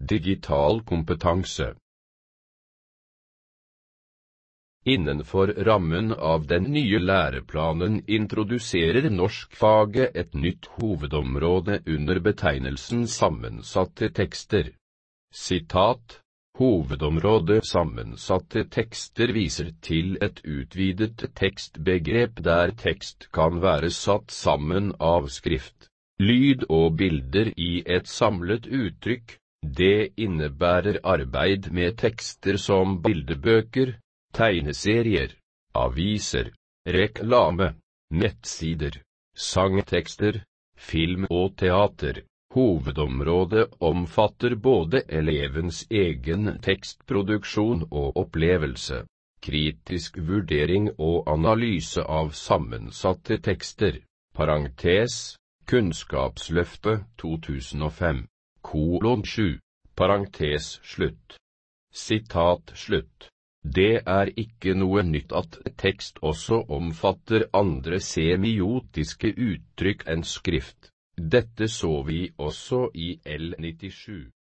Digital kompetanse. Innenfor rammen av den nye læreplanen introduserer norskfaget et nytt hovedområde under betegnelsen sammensatte tekster. Sitat: Hovedområdet sammensatte tekster viser til et utvidet tekstbegrep der tekst kan være satt sammen av skrift, lyd og bilder i et samlet uttrykk. Det innebærer arbeid med tekster som bildebøker, tegneserier, aviser, reklame, nettsider, sangtekster, film og teater. Hovedområdet omfatter både elevens egen tekstproduksjon og opplevelse, kritisk vurdering og analyse av sammensatte tekster, parentes, Kunnskapsløftet 2005:7, parentes slutt. Sitat slutt. Det er ikke noe nytt at tekst også omfatter andre semiotiske uttrykk enn skrift. Dette så vi også i L97.